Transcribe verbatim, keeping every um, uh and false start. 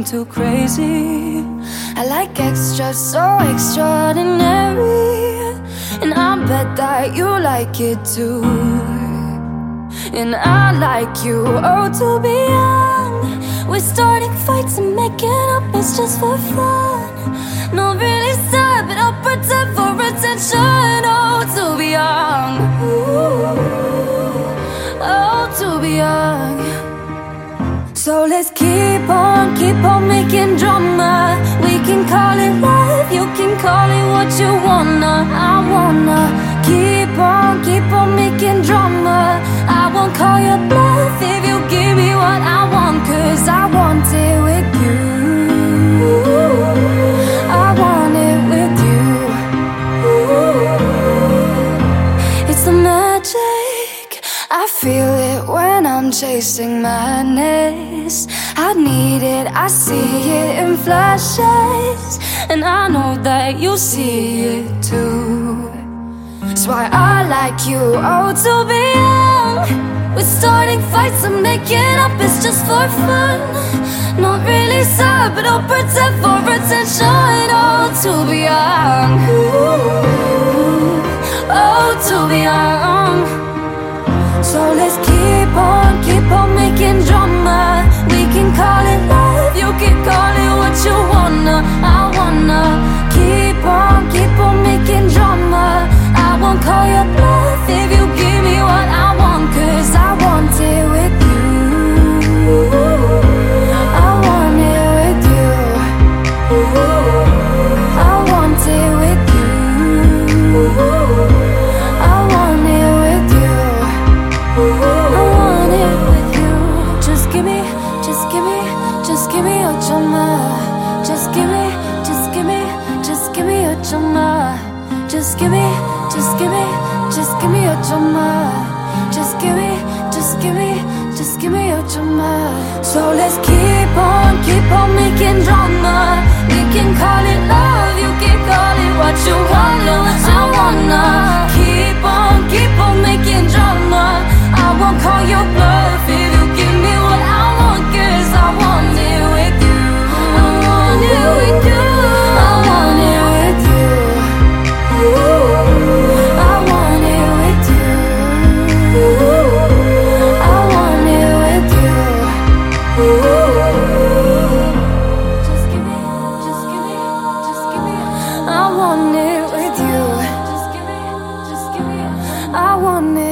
getting too crazy. I like extra, so extraordinary, and I bet that you like it too. And I like you, oh, to be young. We're starting fights and making up, it's just for fun. Not really sad, but I'll pretend for attention. Oh, to be young. Ooh. Oh, to be young. So let's keep on, keep on making drama. We can call it love, you can call it what you wanna. I wanna keep on, keep on making drama. I won't call your bluff if you give me what I want, 'cause I want it with you. I want it with you. It's the magic, I feel it when I'm chasing madness. I need it, I see it in flashes, and I know that you see it too. That's why I like you, oh, to be young. We're starting fights and making up, it's just for fun. Not really sad, but I'll pretend for attention. Oh, to be young. Ooh. Oh, to be young. So let's keep on, keep on making drama. We can call it love, you can call it what you wanna. I wanna keep on, keep on making drama. I won't call your bluff if you give me what I want, 'cause I want it with you. I want it with you. I want it with you. I want it with you. I want it with you. Just give me, just give me, just give me your drama. Just give me, just give me, just give me your drama. Just give me, just give me, just give me your drama. Just give me, just give me, just give me your drama. So let's keep on, keep on making drama. We can call it love, you can call it what you wanna. I wanna keep on, keep on making drama. I won't call your bluff if you give me what I want, 'cause I want it with you. I want it with you. I want it with you. Ooh. I want it with you. Ooh. I want it with you. Ooh. Just give me, just give me, just give me. I want it with you. Just give me, just give me. I want it.